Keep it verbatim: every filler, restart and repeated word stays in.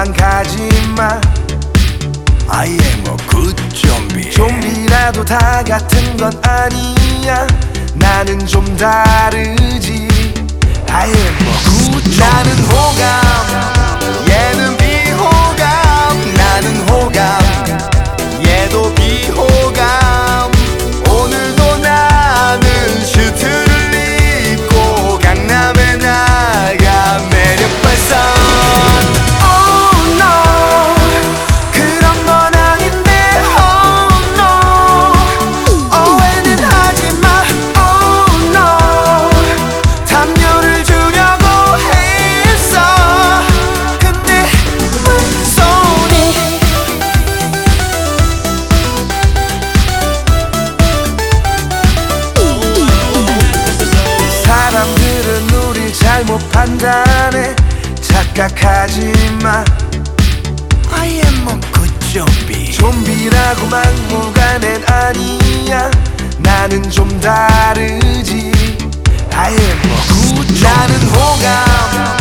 도망가지마. I am a good zombie. 좀비라도 다 같은 건 아니야. 나는 좀 다르지. I am a good zombie. 나는 호감, 얘는 비호감. 나는 호감, 얘도 비호감. 오늘도 나는 슈트를 입고 강남에 나가 매력 발산. 사람들은 우리 잘못 판단해. 착각하지마. I am a good zombie. 좀비라고 막무가내는 아니야. 나는 좀 다르지. I am a good zombie. 나는 호감,